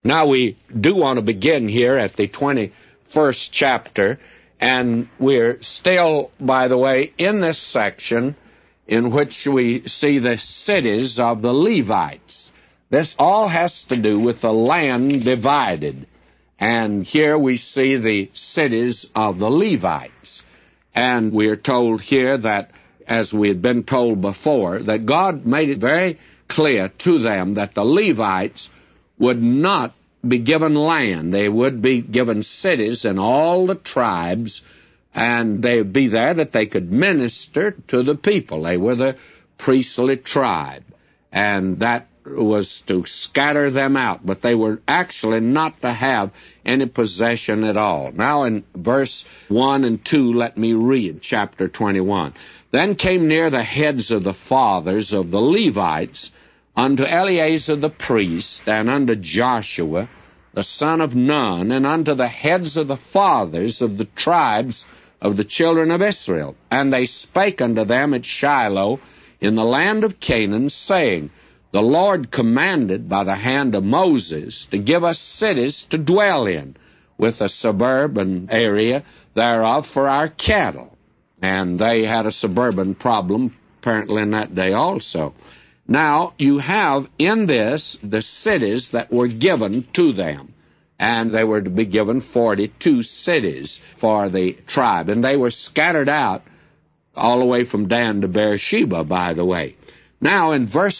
Now we do want to begin here at the 21st chapter, and we're still, by the way, in this section in which we see the cities of the Levites. This all has to do with the land divided. And here we see the cities of the Levites. And we are told here that, as we had been told before, that God made it very clear to them that the Levites would not be given land. They would be given cities in all the tribes, and they would be there that they could minister to the people. They were the priestly tribe, and that was to scatter them out, but they were actually not to have any possession at all. Now in verse 1 and 2, let me read chapter 21. Then came near the heads of the fathers of the Levites unto Eleazar the priest, and unto Joshua the son of Nun, and unto the heads of the fathers of the tribes of the children of Israel. And they spake unto them at Shiloh in the land of Canaan, saying, The Lord commanded by the hand of Moses to give us cities to dwell in, with a suburban area thereof for our cattle. And they had a suburban problem apparently in that day also. Now, you have in this the cities that were given to them, and they were to be given 42 cities for the tribe, and they were scattered out all the way from Dan to Beersheba, by the way. Now, in verse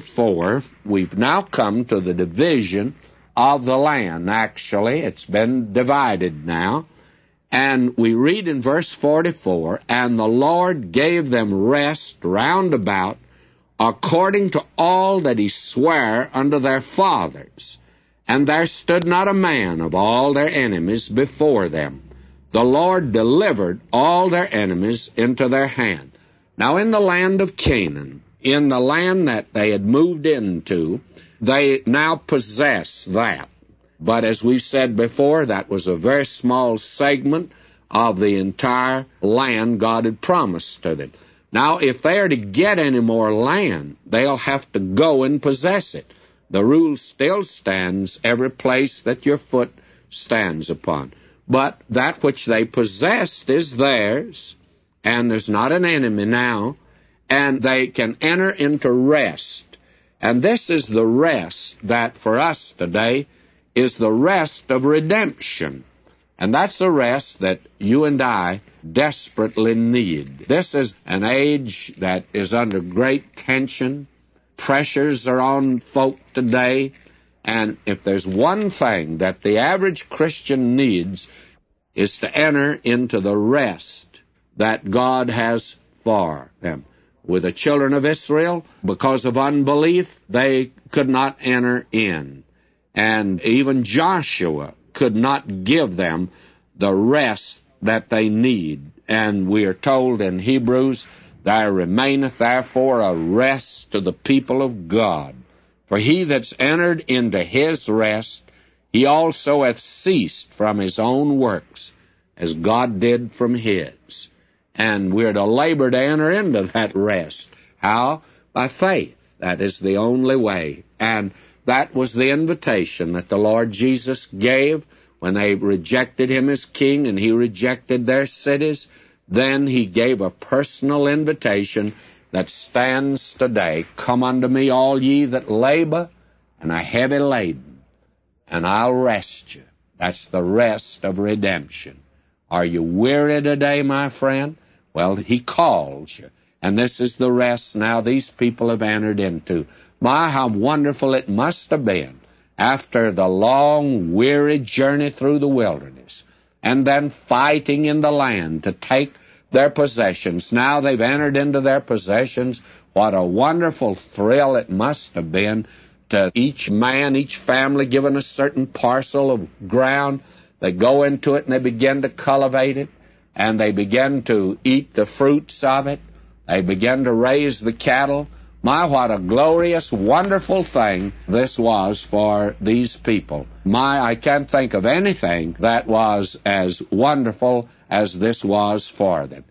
44, we've now come to the division of the land. Actually, it's been divided now, and we read in verse 44, And the Lord gave them rest round about, according to all that he sware unto their fathers. And there stood not a man of all their enemies before them. The Lord delivered all their enemies into their hand. Now in the land of Canaan, in the land that they had moved into, they now possess that. But as we've said before, that was a very small segment of the entire land God had promised to them. Now, if they are to get any more land, they'll have to go and possess it. The rule still stands every place that your foot stands upon. But that which they possessed is theirs, and there's not an enemy now, and they can enter into rest. And this is the rest that for us today is the rest of redemption. And that's the rest that you and I desperately need. This is an age that is under great tension. Pressures are on folk today. And if there's one thing that the average Christian needs, is to enter into the rest that God has for them. With the children of Israel, because of unbelief, they could not enter in. And even Joshua could not give them the rest that they need. And we are told in Hebrews, There remaineth therefore a rest to the people of God. For he that's entered into his rest, he also hath ceased from his own works, as God did from his. And we're to labor to enter into that rest. How? By faith. That is the only way. And that was the invitation that the Lord Jesus gave when they rejected him as king and he rejected their cities. Then he gave a personal invitation that stands today. Come unto me, all ye that labor and are heavy laden, and I'll rest you. That's the rest of redemption. Are you weary today, my friend? Well, he calls you. And this is the rest now these people have entered into. My, how wonderful it must have been after the long, weary journey through the wilderness, and then fighting in the land to take their possessions. Now they've entered into their possessions. What a wonderful thrill it must have been to each man, each family given a certain parcel of ground. They go into it and they begin to cultivate it, and they begin to eat the fruits of it. They begin to raise the cattle. My, what a glorious, wonderful thing this was for these people. My, I can't think of anything that was as wonderful as this was for them.